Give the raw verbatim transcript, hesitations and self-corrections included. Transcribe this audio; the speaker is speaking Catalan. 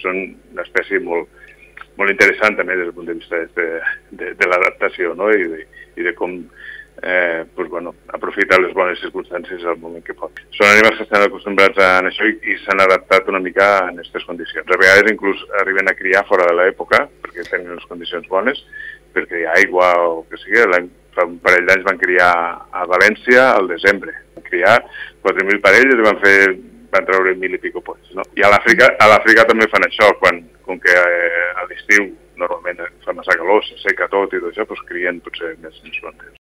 són una espècie molt, molt interessant també des del punt de vista de, de, de l'adaptació, no? I, de, i de com eh, pues, bueno, aprofitar les bones circumstàncies al moment que pot. Són animals que estan acostumbrats a això i, i s'han adaptat una mica en aquestes condicions. A vegades inclús arriben a criar fora de l'època, perquè tenen les condicions bones, per criar aigua o que sigui. Fa un parell d'anys van criar a València al desembre. Van criar quatre mil parelles i van fer van treure mil i pico polls, no? I a l'Àfrica a l'Àfrica també fan això, quan, com que eh, a l'estiu normalment fa massa calor, s'asseca tot i tot això, doncs crien potser més, més plantes.